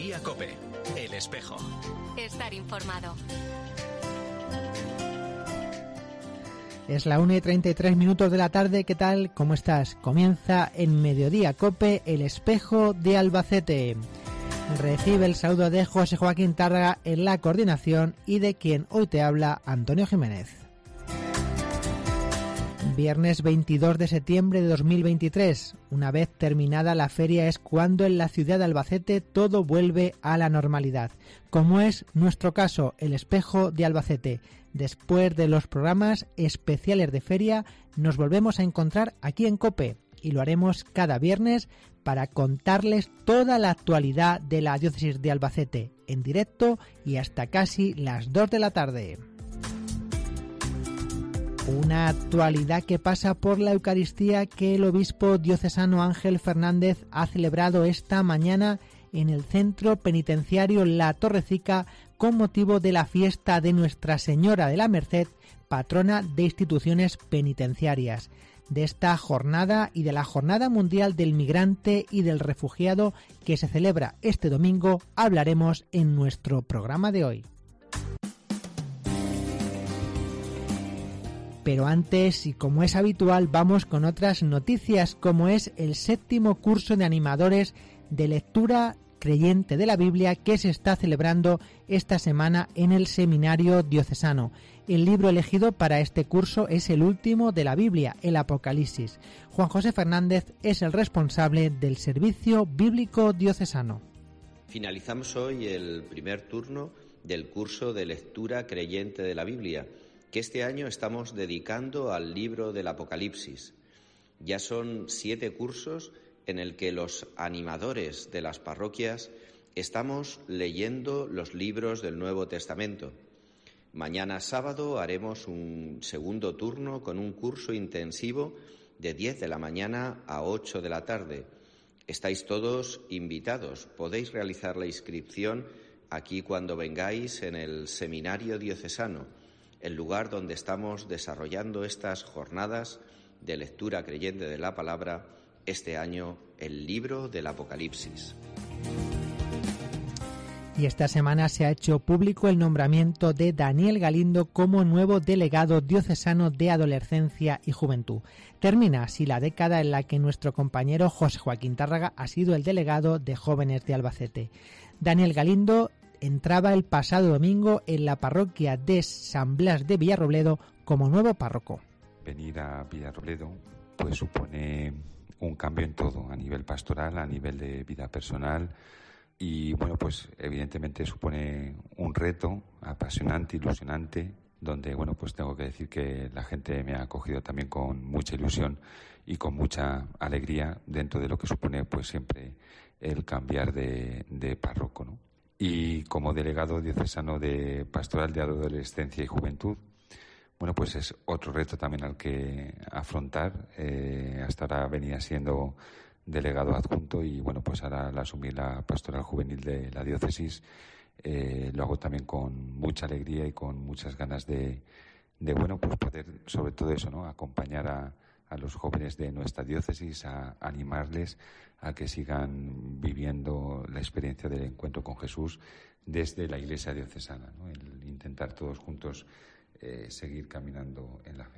Mediodía COPE. El espejo. Estar informado. Es la 1:33 de la tarde. ¿Qué tal? ¿Cómo estás? Comienza en Mediodía COPE, El espejo de Albacete. Recibe el saludo de José Joaquín Tárraga en la coordinación y de quien hoy te habla, Antonio Jiménez. Viernes 22 de septiembre de 2023. Una vez terminada la feria es cuando en la ciudad de Albacete todo vuelve a la normalidad, como es nuestro caso, El espejo de Albacete. Después de los programas especiales de feria, nos volvemos a encontrar aquí en COPE y lo haremos cada viernes para contarles toda la actualidad de la diócesis de Albacete, en directo y hasta casi las 2 de la tarde. Una actualidad que pasa por la Eucaristía que el obispo diocesano Ángel Fernández ha celebrado esta mañana en el centro penitenciario La Torrecica con motivo de la fiesta de Nuestra Señora de la Merced, patrona de instituciones penitenciarias. De esta jornada y de la Jornada Mundial del Migrante y del Refugiado que se celebra este domingo hablaremos en nuestro programa de hoy. Pero antes, y como es habitual, vamos con otras noticias, como es el 7º curso de animadores de lectura creyente de la Biblia que se está celebrando esta semana en el Seminario Diocesano. El libro elegido para este curso es el último de la Biblia, el Apocalipsis. Juan José Fernández es el responsable del Servicio Bíblico Diocesano. Finalizamos hoy el primer turno del curso de lectura creyente de la Biblia, que este año estamos dedicando al libro del Apocalipsis. Ya son 7 cursos en el que los animadores de las parroquias estamos leyendo los libros del Nuevo Testamento. Mañana sábado haremos un segundo turno con un curso intensivo de 10 de la mañana a 8 de la tarde. Estáis todos invitados. Podéis realizar la inscripción aquí cuando vengáis en el Seminario Diocesano, el lugar donde estamos desarrollando estas jornadas de lectura creyente de la palabra, este año el libro del Apocalipsis. Y esta semana se ha hecho público el nombramiento de Daniel Galindo como nuevo delegado diocesano de Adolescencia y Juventud. Termina así la década en la que nuestro compañero José Joaquín Tárraga ha sido el delegado de Jóvenes de Albacete. Daniel Galindo entraba el pasado domingo en la parroquia de San Blas de Villarrobledo como nuevo párroco. Venir a Villarrobledo pues supone un cambio en todo, a nivel pastoral, a nivel de vida personal, y bueno, pues evidentemente supone un reto apasionante, ilusionante, donde bueno, pues tengo que decir que la gente me ha acogido también con mucha ilusión y con mucha alegría dentro de lo que supone pues siempre el cambiar de párroco, ¿no? Y como delegado diocesano de Pastoral de Adolescencia y Juventud, bueno, pues es otro reto también al que afrontar. Hasta ahora venía siendo delegado adjunto y bueno, pues ahora al asumir la Pastoral Juvenil de la diócesis, lo hago también con mucha alegría y con muchas ganas de bueno, pues poder sobre todo eso, ¿no? Acompañar a los jóvenes de nuestra diócesis, a animarles a que sigan viviendo la experiencia del encuentro con Jesús desde la Iglesia diocesana, ¿no? El intentar todos juntos seguir caminando en la fe.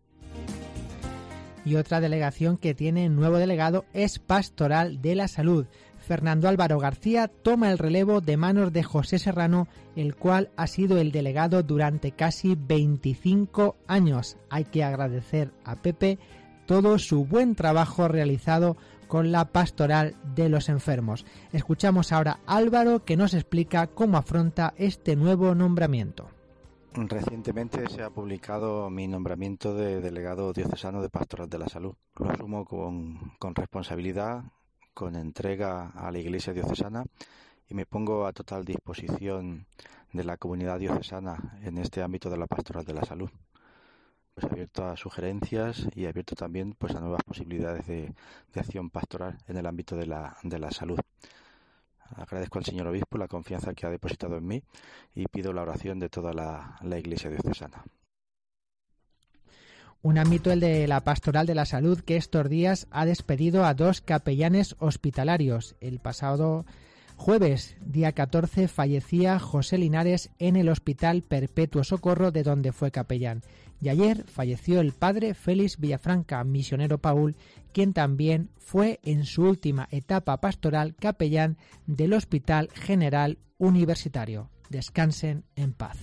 Y otra delegación que tiene nuevo delegado es Pastoral de la Salud. Fernando Álvaro García toma el relevo de manos de José Serrano, el cual ha sido el delegado durante casi 25 años. Hay que agradecer a Pepe todo su buen trabajo realizado con la Pastoral de los Enfermos. Escuchamos ahora a Álvaro, que nos explica cómo afronta este nuevo nombramiento. Recientemente se ha publicado mi nombramiento de delegado diocesano de Pastoral de la Salud. Lo asumo con responsabilidad, con entrega a la Iglesia diocesana y me pongo a total disposición de la comunidad diocesana en este ámbito de la Pastoral de la Salud. Pues abierto a sugerencias y abierto también pues a nuevas posibilidades de acción pastoral en el ámbito de la salud. Agradezco al señor obispo la confianza que ha depositado en mí y pido la oración de toda la Iglesia diocesana. Un ámbito, el de la Pastoral de la Salud, que estos días ha despedido a 2 capellanes hospitalarios. El pasado Jueves, día 14, fallecía José Linares en el Hospital Perpetuo Socorro, de donde fue capellán. Y ayer falleció el padre Félix Villafranca, misionero Paul, quien también fue en su última etapa pastoral capellán del Hospital General Universitario. Descansen en paz.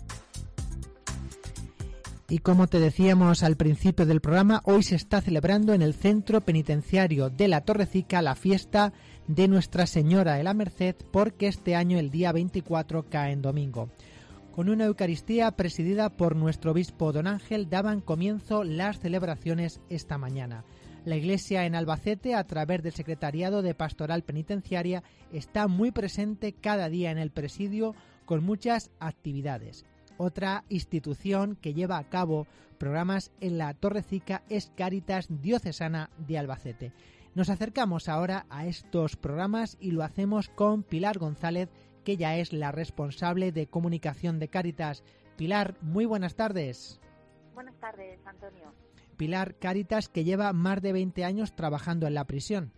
Y como te decíamos al principio del programa, hoy se está celebrando en el Centro Penitenciario de la Torrecica la fiesta de Nuestra Señora de la Merced, porque este año el día 24 cae en domingo. Con una Eucaristía presidida por nuestro obispo don Ángel daban comienzo las celebraciones esta mañana. La Iglesia en Albacete, a través del Secretariado de Pastoral Penitenciaria, está muy presente cada día en el presidio con muchas actividades. Otra institución que lleva a cabo programas en la Torrecica es Cáritas Diocesana de Albacete. Nos acercamos ahora a estos programas y lo hacemos con Pilar González, que ya es la responsable de comunicación de Cáritas. Pilar, muy buenas tardes. Buenas tardes, Antonio. Pilar, Cáritas, que lleva más de 20 años trabajando en la prisión.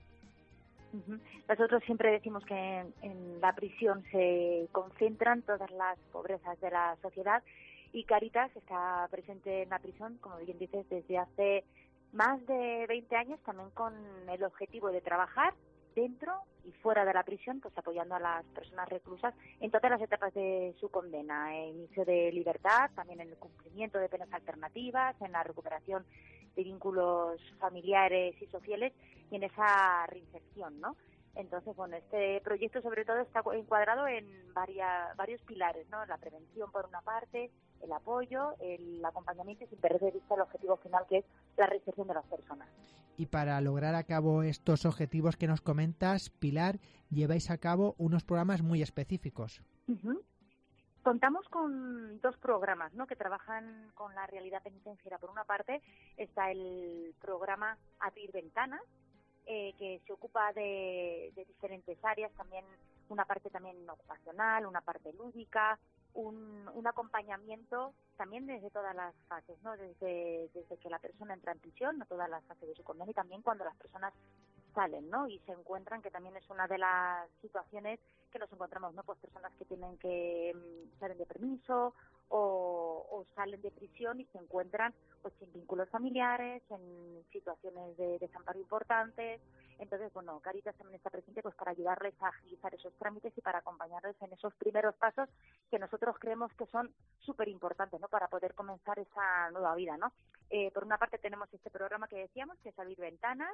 Nosotros siempre decimos que en la prisión se concentran todas las pobrezas de la sociedad y Cáritas está presente en la prisión, como bien dices, desde hace más de 20 años, también con el objetivo de trabajar dentro y fuera de la prisión, pues apoyando a las personas reclusas en todas las etapas de su condena, inicio de libertad, también en el cumplimiento de penas alternativas, en la recuperación de vínculos familiares y sociales y en esa reinserción, ¿no? Entonces, bueno, este proyecto sobre todo está encuadrado en varios pilares, ¿no? La prevención por una parte, el apoyo, el acompañamiento y sin perder de vista el objetivo final, que es la reinserción de las personas. Y para lograr a cabo estos objetivos que nos comentas, Pilar, lleváis a cabo unos programas muy específicos. Contamos con dos programas, ¿no?, que trabajan con la realidad penitenciaria. Por una parte está el programa Abrir Ventanas, que se ocupa de diferentes áreas, también una parte también ocupacional, una parte lúdica, un acompañamiento también desde todas las fases, ¿no? Desde que la persona entra en prisión, no todas las fases de su condena, y también cuando las personas salen, ¿no? Y se encuentran, que también es una de las situaciones que nos encontramos, ¿no? Pues personas que tienen que salen de permiso o salen de prisión y se encuentran pues sin vínculos familiares, en situaciones de desamparo importantes. Entonces, bueno, Cáritas también está presente pues para ayudarles a agilizar esos trámites y para acompañarles en esos primeros pasos que nosotros creemos que son súper importantes, ¿no?, para poder comenzar esa nueva vida, ¿no? Por una parte tenemos este programa que decíamos, que es Abrir Ventanas,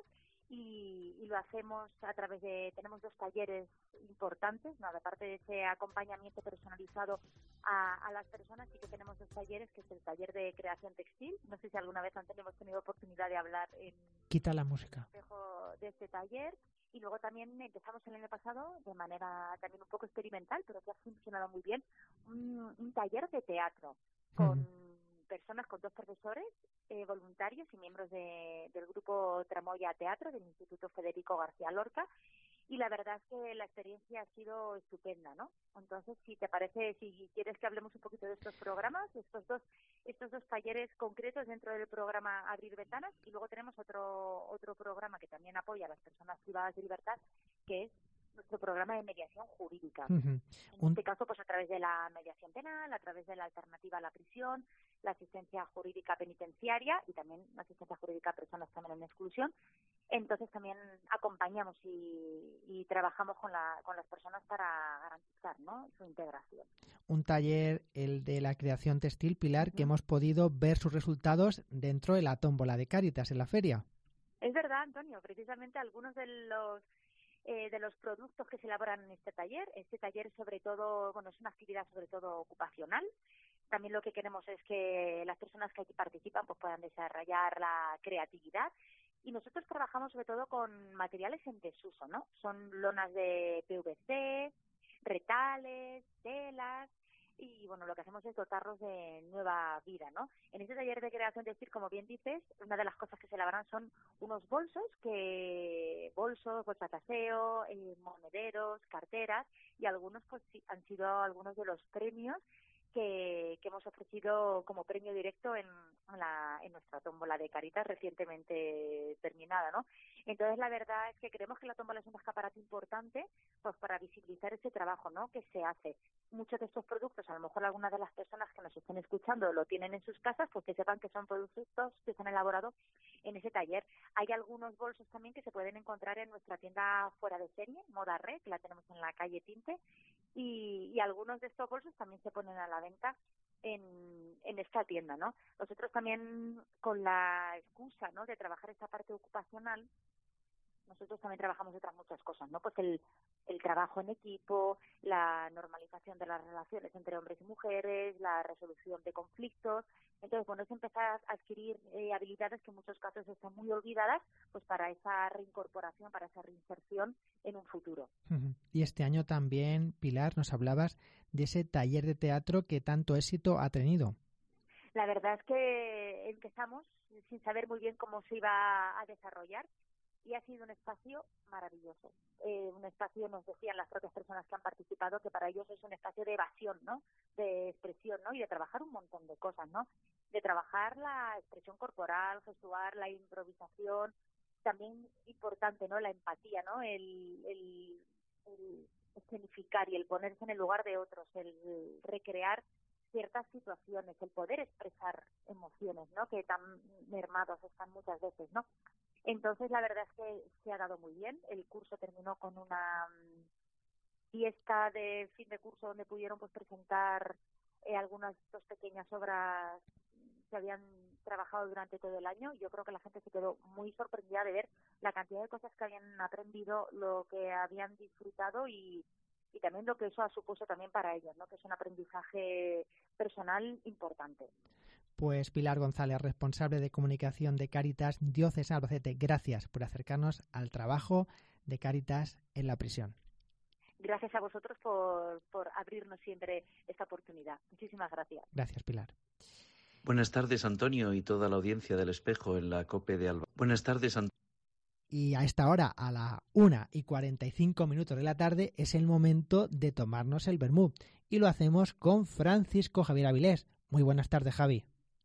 y lo hacemos a través de, tenemos dos talleres importantes, ¿no? Aparte de ese acompañamiento personalizado a las personas, sí que tenemos dos talleres, que es el taller de creación textil. No sé si alguna vez antes hemos tenido oportunidad de hablar Quita la música. de este taller, y luego también empezamos el año pasado de manera también un poco experimental, pero que ha funcionado muy bien, un taller de teatro con personas, con dos profesores voluntarios y miembros del grupo Tramoya Teatro del Instituto Federico García Lorca, y la verdad es que la experiencia ha sido estupenda, ¿no? Entonces, si te parece, si quieres que hablemos un poquito de estos programas, estos dos talleres concretos dentro del programa Abrir Ventanas, y luego tenemos otro programa que también apoya a las personas privadas de libertad, que es nuestro programa de mediación jurídica. En este caso, pues a través de la mediación penal, a través de la alternativa a la prisión, la asistencia jurídica penitenciaria y también la asistencia jurídica a personas también en exclusión. Entonces también acompañamos y trabajamos con las personas para garantizar, ¿no?, su integración. Un taller, el de la creación textil, Pilar, que hemos podido ver sus resultados dentro de la tómbola de Cáritas en la feria. Es verdad, Antonio, precisamente algunos de los productos que se elaboran en este taller sobre todo, bueno, es una actividad sobre todo ocupacional. También lo que queremos es que las personas que aquí participan pues puedan desarrollar la creatividad. Y nosotros trabajamos sobre todo con materiales en desuso, ¿no? Son lonas de PVC, retales, telas, y bueno, lo que hacemos es dotarlos de nueva vida, ¿no? En este taller de creación textil, como bien dices, una de las cosas que se elaboran son unos bolsas de aseo, monederos, carteras, y algunos pues sí, han sido algunos de los premios que hemos ofrecido como premio directo en nuestra tómbola de Cáritas recientemente terminada, ¿no? Entonces, la verdad es que creemos que la tómbola es un escaparate importante pues para visibilizar ese trabajo, ¿no?, que se hace. Muchos de estos productos, a lo mejor algunas de las personas que nos estén escuchando lo tienen en sus casas, pues que sepan que son productos que se han elaborado en ese taller. Hay algunos bolsos también que se pueden encontrar en nuestra tienda fuera de serie, Moda Red, que la tenemos en la calle Tinte, y algunos de estos bolsos también se ponen a la venta en esta tienda, ¿no? Nosotros también, con la excusa, ¿no?, de trabajar esta parte ocupacional, nosotros también trabajamos otras muchas cosas, ¿no? Pues el trabajo en equipo, la normalización de las relaciones entre hombres y mujeres, la resolución de conflictos. Entonces, bueno, es empezar a adquirir habilidades que en muchos casos están muy olvidadas, pues para esa reincorporación, para esa reinserción en un futuro. Y este año también, Pilar, nos hablabas de ese taller de teatro que tanto éxito ha tenido. La verdad es que empezamos sin saber muy bien cómo se iba a desarrollar, y ha sido un espacio maravilloso. Un espacio, nos decían las propias personas que han participado, que para ellos es un espacio de evasión, ¿no?, de expresión, ¿no?, y de trabajar un montón de cosas, ¿no?, de trabajar la expresión corporal, gestual, la improvisación, también importante, ¿no?, la empatía, ¿no?, el escenificar y el ponerse en el lugar de otros, el recrear ciertas situaciones, el poder expresar emociones, ¿no?, que tan mermados están muchas veces, ¿no? Entonces, la verdad es que se ha dado muy bien. El curso terminó con una fiesta de fin de curso donde pudieron pues presentar algunas dos pequeñas obras que habían trabajado durante todo el año. Yo creo que la gente se quedó muy sorprendida de ver la cantidad de cosas que habían aprendido, lo que habían disfrutado y también lo que eso ha supuesto también para ellos, ¿no?, que es un aprendizaje personal importante. Pues Pilar González, responsable de comunicación de Cáritas Diocesana Albacete, gracias por acercarnos al trabajo de Cáritas en la prisión. Gracias a vosotros por abrirnos siempre esta oportunidad. Muchísimas gracias. Gracias, Pilar. Buenas tardes, Antonio, y toda la audiencia del Espejo en la COPE de Alba. Buenas tardes, Antonio. Y a esta hora, a las 1:45 de la tarde, es el momento de tomarnos el vermú. Y lo hacemos con Francisco Javier Avilés. Muy buenas tardes, Javi.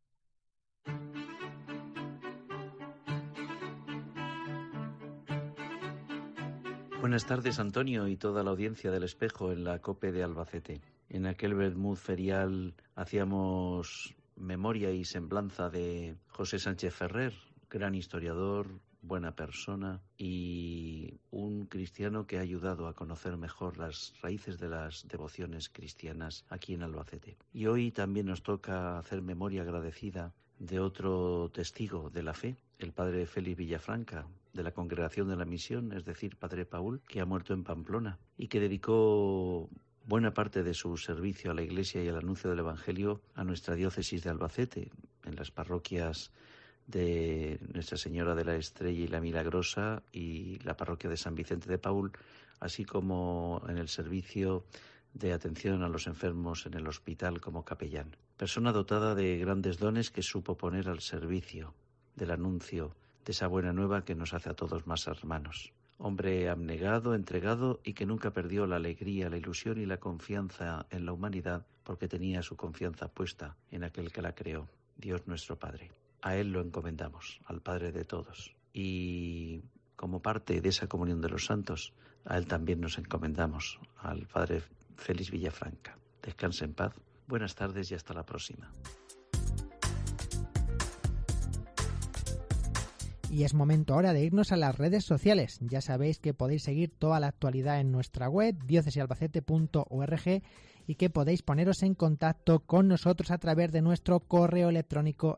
Buenas tardes, Antonio, y toda la audiencia del Espejo en la COPE de Albacete. En aquel vermut ferial hacíamos memoria y semblanza de José Sánchez Ferrer, gran historiador, buena persona y un cristiano que ha ayudado a conocer mejor las raíces de las devociones cristianas aquí en Albacete. Y hoy también nos toca hacer memoria agradecida de otro testigo de la fe, el padre Félix Villafranca, de la Congregación de la Misión, es decir, padre Paul, que ha muerto en Pamplona y que dedicó buena parte de su servicio a la Iglesia y al anuncio del Evangelio a nuestra diócesis de Albacete, en las parroquias de Nuestra Señora de la Estrella y la Milagrosa y la parroquia de San Vicente de Paúl, así como en el servicio de atención a los enfermos en el hospital como capellán. Persona dotada de grandes dones que supo poner al servicio del anuncio de esa buena nueva que nos hace a todos más hermanos. Hombre abnegado, entregado y que nunca perdió la alegría, la ilusión y la confianza en la humanidad porque tenía su confianza puesta en aquel que la creó, Dios nuestro Padre. A Él lo encomendamos, al Padre de todos. Y como parte de esa comunión de los santos, a Él también nos encomendamos, al Padre Félix Villafranca. Descanse en paz. Buenas tardes y hasta la próxima. Y es momento ahora de irnos a las redes sociales. Ya sabéis que podéis seguir toda la actualidad en nuestra web, diocesialbacete.org, y que podéis poneros en contacto con nosotros a través de nuestro correo electrónico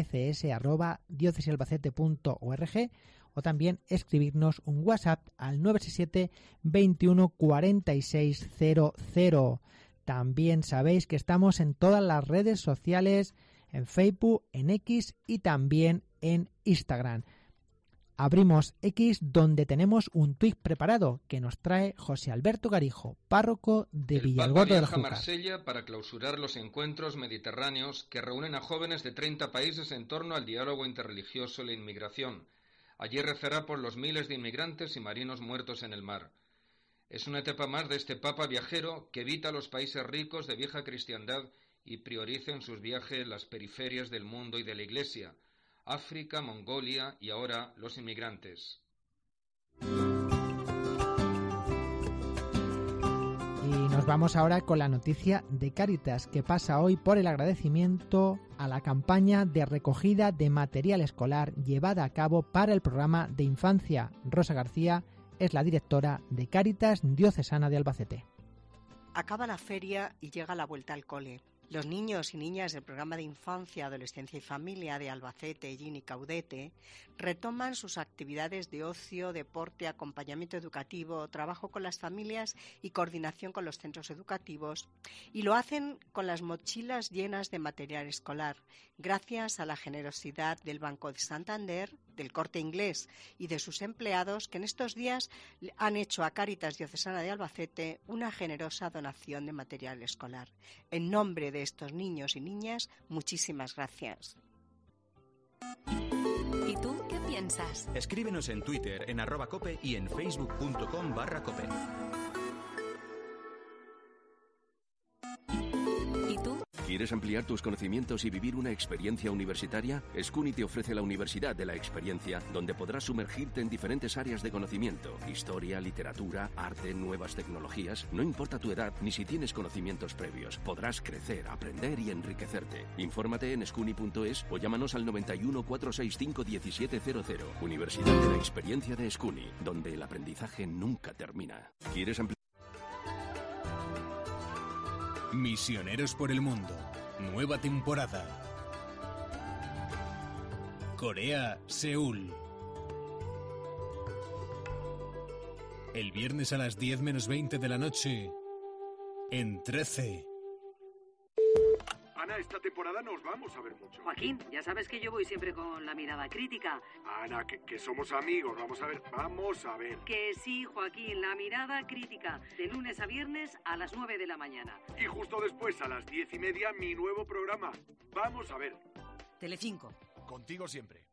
mcs@diocesialbacete.org o también escribirnos un WhatsApp al 967 21 46 00. También sabéis que estamos en todas las redes sociales, en Facebook, en X y también en Instagram. Abrimos X, donde tenemos un tuit preparado que nos trae José Alberto Garijo, párroco de Villargordo del Júcar. El Papa viaja a Marsella para clausurar los encuentros mediterráneos que reúnen a jóvenes de 30 países en torno al diálogo interreligioso y la inmigración. Allí rezará por los miles de inmigrantes y marinos muertos en el mar. Es una etapa más de este Papa viajero que evita los países ricos de vieja cristiandad y priorice en sus viajes las periferias del mundo y de la Iglesia, África, Mongolia y ahora los inmigrantes. Y nos vamos ahora con la noticia de Cáritas, que pasa hoy por el agradecimiento a la campaña de recogida de material escolar llevada a cabo para el programa de infancia. Rosa García es la directora de Cáritas Diocesana de Albacete. Acaba la feria y llega la vuelta al cole. Los niños y niñas del programa de infancia, adolescencia y familia de Albacete, Ellín y Caudete retoman sus actividades de ocio, deporte, acompañamiento educativo, trabajo con las familias y coordinación con los centros educativos, y lo hacen con las mochilas llenas de material escolar, gracias a la generosidad del Banco de Santander, del Corte Inglés y de sus empleados, que en estos días han hecho a Cáritas Diocesana de Albacete una generosa donación de material escolar. En nombre de estos niños y niñas, muchísimas gracias. ¿Y tú qué piensas? Escríbenos en Twitter, en @cope y en facebook.com/cope. ¿Y tú? ¿Quieres ampliar tus conocimientos y vivir una experiencia universitaria? SCUNY te ofrece la Universidad de la Experiencia, donde podrás sumergirte en diferentes áreas de conocimiento: historia, literatura, arte, nuevas tecnologías. No importa tu edad ni si tienes conocimientos previos, podrás crecer, aprender y enriquecerte. Infórmate en SCUNY.es o llámanos al 91 465 1700. Universidad de la Experiencia de SCUNY, donde el aprendizaje nunca termina. ¿Quieres ampliar? Misioneros por el mundo. Nueva temporada. Corea, Seúl. El viernes a las 10 menos 20 de la noche, en 13. Ana, esta temporada nos vamos a ver mucho. Joaquín, ya sabes que yo voy siempre con la mirada crítica. Ana, que somos amigos, vamos a ver. Que sí, Joaquín, la mirada crítica, de lunes a viernes a las 9 de la mañana. Y justo después, a las 10:30, mi nuevo programa. Vamos a ver. Telecinco. Contigo siempre.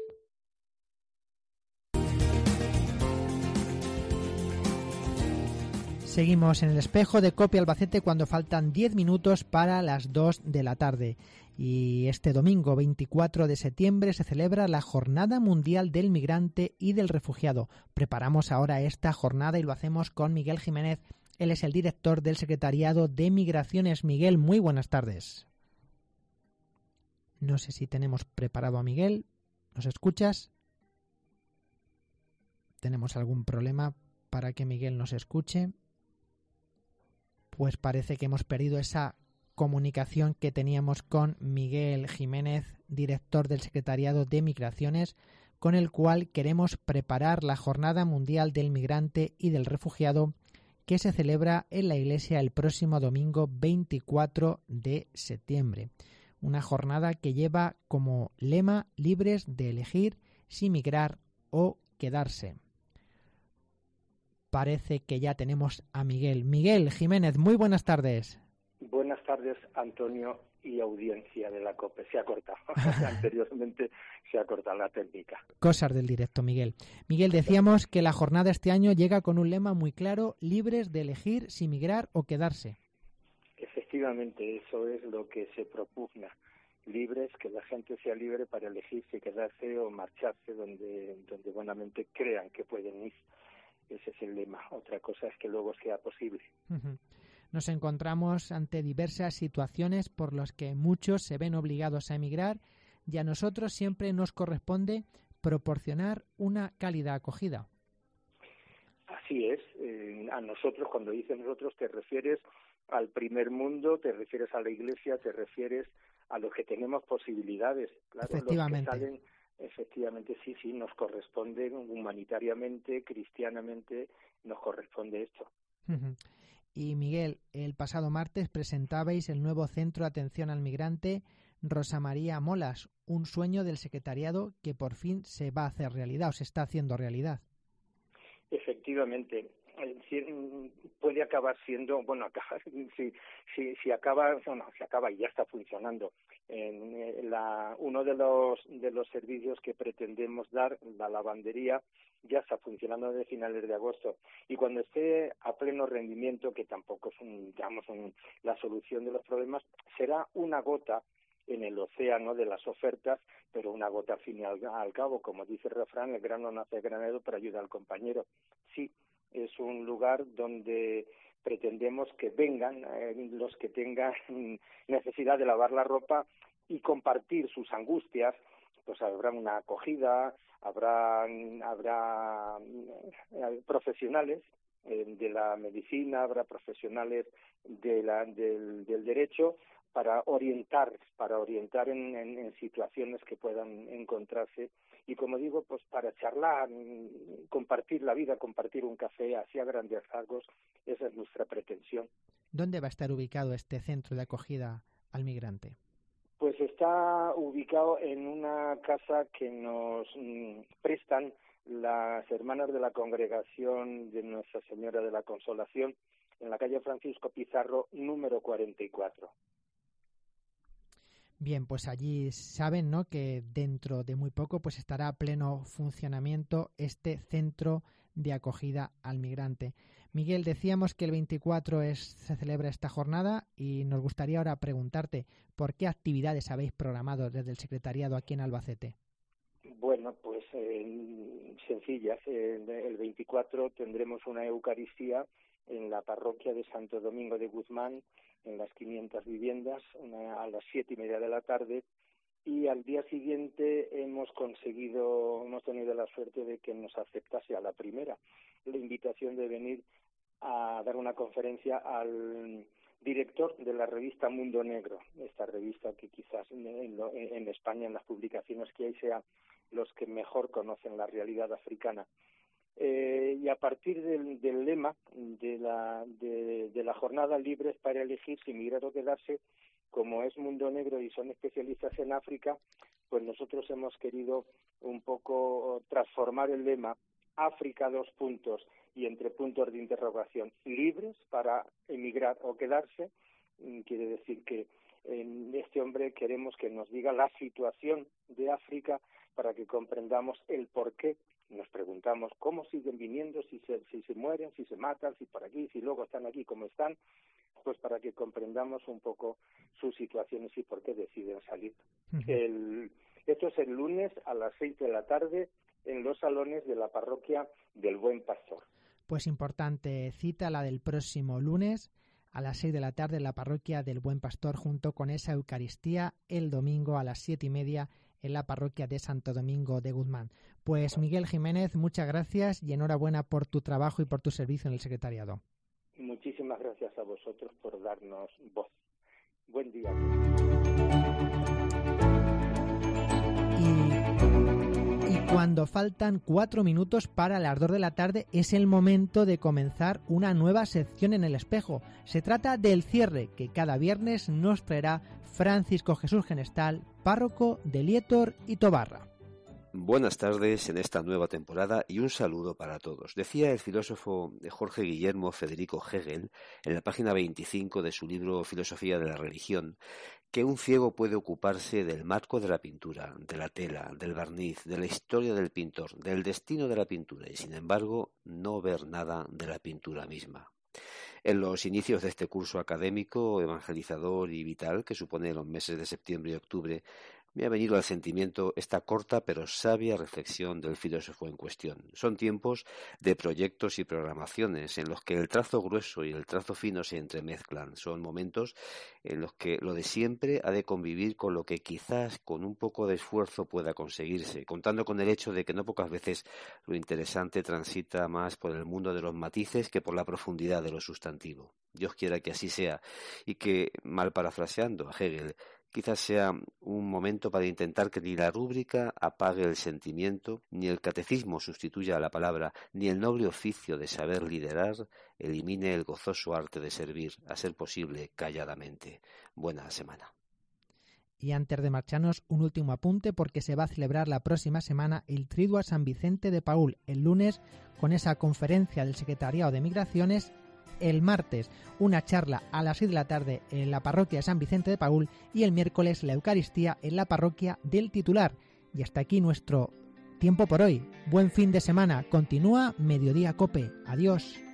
Seguimos en el espejo de Cope Albacete cuando faltan 10 minutos para las 2 de la tarde. Y este domingo 24 de septiembre se celebra la Jornada Mundial del Migrante y del Refugiado. Preparamos ahora esta jornada y lo hacemos con Miguel Jiménez. Él es el director del Secretariado de Migraciones. Miguel, muy buenas tardes. No sé si tenemos preparado a Miguel. ¿Nos escuchas? ¿Tenemos algún problema para que Miguel nos escuche? Pues parece que hemos perdido esa comunicación que teníamos con Miguel Jiménez, director del Secretariado de Migraciones, con el cual queremos preparar la Jornada Mundial del Migrante y del Refugiado, que se celebra en la Iglesia el próximo domingo 24 de septiembre. Una jornada que lleva como lema libres de elegir si migrar o quedarse. Parece que ya tenemos a Miguel. Miguel Jiménez, muy buenas tardes. Buenas tardes, Antonio y audiencia de la COPE. Se ha cortado. Anteriormente se ha cortado la técnica. Cosas del directo, Miguel. Miguel, decíamos que la jornada este año llega con un lema muy claro: libres de elegir si migrar o quedarse. Efectivamente, eso es lo que se propugna. Libres, que la gente sea libre para elegir si quedarse o marcharse donde buenamente crean que pueden ir. Ese es el lema. Otra cosa es que luego sea posible. Nos encontramos ante diversas situaciones por las que muchos se ven obligados a emigrar y a nosotros siempre nos corresponde proporcionar una cálida acogida. Así es. A nosotros, cuando dices nosotros, te refieres al primer mundo, te refieres a la Iglesia, te refieres a los que tenemos posibilidades. Claro, efectivamente. Los que salen, efectivamente, sí, nos corresponde humanitariamente, cristianamente, nos corresponde esto. Y Miguel, el pasado martes presentabais el nuevo Centro de Atención al Migrante Rosa María Molas, un sueño del secretariado que por fin se va a hacer realidad o se está haciendo realidad. Efectivamente. Puede acabar siendo, si acaba y ya está funcionando. Uno de los servicios que pretendemos dar, la lavandería, ya está funcionando desde finales de agosto, y cuando esté a pleno rendimiento, que tampoco es la solución de los problemas, será una gota en el océano de las ofertas, pero una gota al fin y al cabo, como dice el refrán, el grano no hace granero, pero ayuda al compañero. Sí, es un lugar donde pretendemos que vengan los que tengan necesidad de lavar la ropa y compartir sus angustias. Pues habrá una acogida, habrá profesionales de la medicina, habrá profesionales del derecho para orientar en situaciones que puedan encontrarse, y como digo, pues para charlar, compartir la vida, compartir un café, así a grandes rasgos. Esa es nuestra pretensión. ¿Dónde va a estar ubicado este centro de acogida al migrante? Pues está ubicado en una casa que nos prestan las hermanas de la Congregación de Nuestra Señora de la Consolación, en la calle Francisco Pizarro, número 44. Bien, pues allí saben, ¿no?, que dentro de muy poco pues estará a pleno funcionamiento este centro de acogida al migrante. Miguel, decíamos que el 24 se celebra esta jornada, y nos gustaría ahora preguntarte por qué actividades habéis programado desde el secretariado aquí en Albacete. Bueno, pues sencillas. El 24 tendremos una Eucaristía en la parroquia de Santo Domingo de Guzmán, en las 500 viviendas, a las 7:30 de la tarde, y al día siguiente hemos tenido la suerte de que nos aceptase a la primera la invitación de venir a dar una conferencia al director de la revista Mundo Negro, esta revista que quizás en España, en las publicaciones que hay, sea los que mejor conocen la realidad africana. Y a partir del lema de la jornada Libres para elegir si migrar o quedarse, como es Mundo Negro y son especialistas en África, pues nosotros hemos querido un poco transformar el lema África : y entre puntos de interrogación, libres para emigrar o quedarse. Quiere decir que en este hombre queremos que nos diga la situación de África para que comprendamos el porqué. Nos preguntamos cómo siguen viniendo, si se mueren, si se matan, si por aquí, si luego están aquí como están, pues para que comprendamos un poco sus situaciones y por qué deciden salir. Esto es el lunes a las 6 de la tarde en los salones de la parroquia del Buen Pastor. Pues importante cita la del próximo lunes a las 6 de la tarde en la parroquia del Buen Pastor, junto con esa Eucaristía el domingo a las 7:30 en la parroquia de Santo Domingo de Guzmán. Pues Miguel Jiménez, muchas gracias y enhorabuena por tu trabajo y por tu servicio en el secretariado. Muchísimas gracias a vosotros por darnos voz. Buen día. Y cuando faltan 4 minutos para las 2 de la tarde es el momento de comenzar una nueva sección en El Espejo. Se trata del cierre que cada viernes nos traerá Francisco Jesús Genestal, párroco de Lietor y Tobarra. Buenas tardes en esta nueva temporada y un saludo para todos. Decía el filósofo Jorge Guillermo Federico Hegel en la página 25 de su libro Filosofía de la Religión que un ciego puede ocuparse del marco de la pintura, de la tela, del barniz, de la historia del pintor, del destino de la pintura y sin embargo no ver nada de la pintura misma. En los inicios de este curso académico, evangelizador y vital que supone los meses de septiembre y octubre, me ha venido al sentimiento esta corta pero sabia reflexión del filósofo en cuestión. Son tiempos de proyectos y programaciones en los que el trazo grueso y el trazo fino se entremezclan. Son momentos en los que lo de siempre ha de convivir con lo que quizás con un poco de esfuerzo pueda conseguirse, contando con el hecho de que no pocas veces lo interesante transita más por el mundo de los matices que por la profundidad de lo sustantivo. Dios quiera que así sea y que, mal parafraseando a Hegel, quizás sea un momento para intentar que ni la rúbrica apague el sentimiento, ni el catecismo sustituya a la palabra, ni el noble oficio de saber liderar elimine el gozoso arte de servir, a ser posible calladamente. Buena semana. Y antes de marcharnos, un último apunte porque se va a celebrar la próxima semana el Triduo a San Vicente de Paúl, el lunes con esa conferencia del Secretariado de Migraciones. El martes, una charla a las 6 de la tarde en la parroquia de San Vicente de Paúl y el miércoles la Eucaristía en la parroquia del titular. Y hasta aquí nuestro tiempo por hoy. Buen fin de semana. Continúa Mediodía Cope. Adiós.